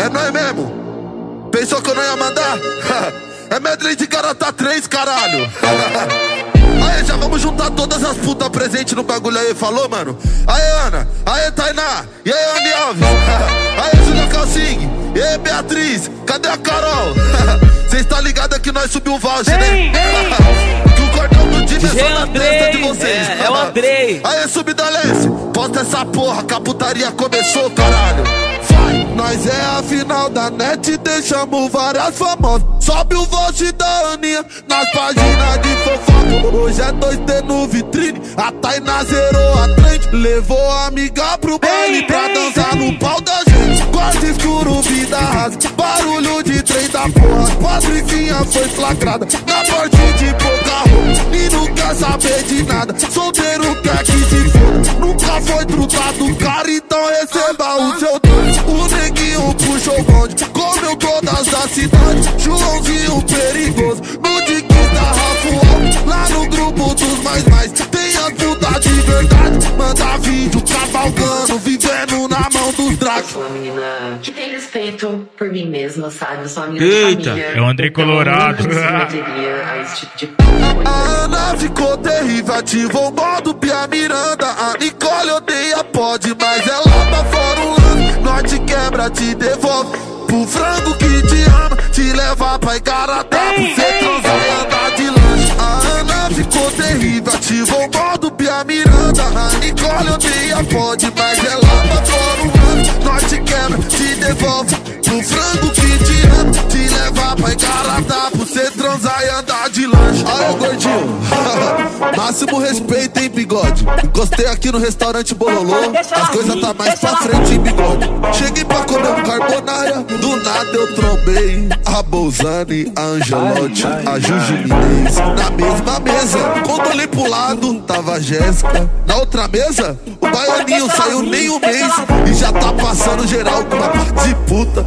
É nóis mesmo? Pensou que eu não ia mandar? É medley de Garota 3, caralho. Aí, já vamos juntar todas as putas presentes no bagulho aí, falou, mano? Aí, Ana, aí, Tainá, e aí, Anny Alves, aí, Julia Calcing, e aí, Beatriz, cadê a Carol? Cês tá ligado que nós subiu o voucher, né? Que o cordão do time é só na testa de vocês. É o Andrei. Aí, Subdalense, posta essa porra que a putaria começou, caralho. Vai, nós é a final da net, deixamos várias famosas. Sobe o voucher da Aninha nas páginas de fofoca. Hoje é 2D no vitrine, a Tainá zerou a trend. Levou a amiga pro baile pra dançar no pau da gente. Quarto escuro, vida rasa, barulho de trem da porra. Patricinha foi flagrada na porte de pouca roupa e não quer saber de nada. Solteiro quer que se foda, nunca foi trutado, cara, então receba o seu doce. O neguinho puxou o bonde, comeu todas da cidade. Joãozinho perigoso, no diquinho da Rafael, lá no grupo dos mais. Tem a puta de verdade, manda vídeo cavalgando, vivendo na mão dos dragos. Sou uma menina que tem respeito por mim mesma, sabe? Eu sou uma menina de família. É o Andrei Colorado. Então, eu não submeteria a esse tipo de coisa. A Ana ficou terrível, ativou o modo Pia Miranda. A Nicole odeia, pode, mas ela tá fora um lance. Nós te quebra, te devolve pro frango que te ama, te leva pra Igaratá, pra cê transar e andar de lanche. A Ana ficou terrível, ativou o modo Pia Miranda. A Nicole odeia, pode, mas ela tá fora um lance. Nós te quebra, te devolve pro frango que te ama, te leva pra Igaratá, pra cê transar e andar de lanche. Aí, gordinho, máximo respeito, hein, bigode. Encostei aqui no restaurante Bololô, as coisas tá mais pra frente, hein, bigode. Cheguei pra comer um carbonara, do nada eu trombei a Bolzani, a Angelotti, a Juju Minez. Na mesma mesa, quando olhei pro lado, tava a Jéssica. Na outra mesa, o Baianinho saiu nem um mês e já tá passando geral com uma parte de puta.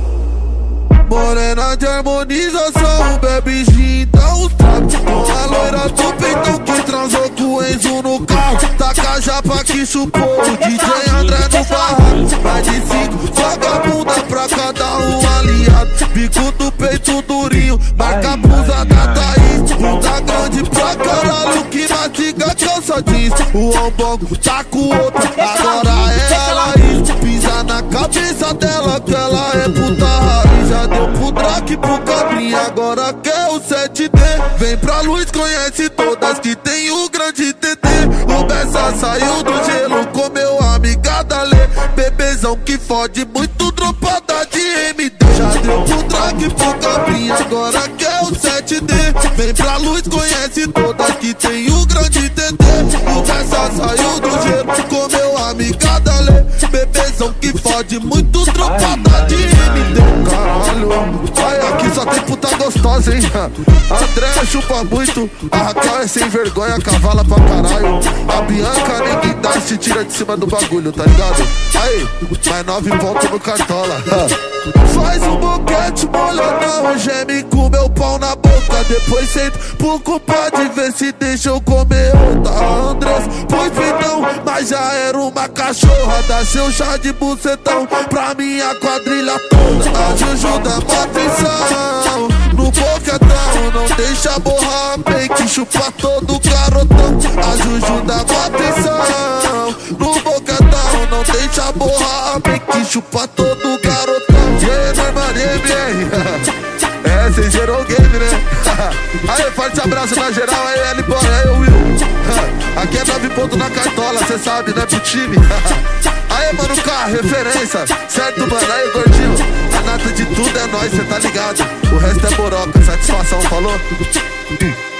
Morena de harmonização, bebe gin, dá uns trapos. A loira do peitão que transou com o Enzo no carro. Taca a japa que chupou o DJ André no barraco. Mais de 5, joga a bunda pra cada um aliado. Bico do peito durinho, marca a blusa da Thaís. Bunda grande pra caralho que mastiga calça jeans. O ombongo tá com outra, agora é a Laís. Pisa na cabeça dela que ela é puta raiz. Já deu pro Drake, pro Cabrinha, agora quer o 7D. Vem pra luz, conhece todas que tem o grande TT. O Bessa saiu do gelo, comeu a amiga da Lê. Bebezão que fode muito, dropada de MD. Já deu pro Drake, pro Cabrinha, agora quer o 7D. Vem pra luz, conhece todas que tem o grande TT. O Bessa saiu do gelo, comeu a amiga da Lê. Bebezão que fode muito, dropada de MD. Caralho, ai, aqui só tem puta gostosa, hein? André chupa muito, a Raquel é sem vergonha, cavala pra caralho. A Bianca ninguém dá, se tira de cima do bagulho, tá ligado? Aí, mais 9 pontos no cartola. Faz um boquete molhadão, geme com meu pau na boca. Depois senta pro culpado ver se deixa eu comer outra. Andrés, pois não, mas já era uma cachorra. Dá seu chá de bucetão pra minha quadrilha toda. A Juju dá mó atenção no boquetão, não deixa borrar a make, chupa todo garotão. A Juju dá mó atenção no boquetão, não deixa borrar a make, chupa todo garotão. É, cês zerou o game, né? Aí, forte abraço na geral, aí, L-Boy, aí, Will. Aqui é 9 pontos na cartola, cê sabe, né, pro time. Aí, mano, K, referência, certo, mano? Aí, gordinho, a nata de tudo é nóis, cê tá ligado. O resto é boroca, satisfação, falou?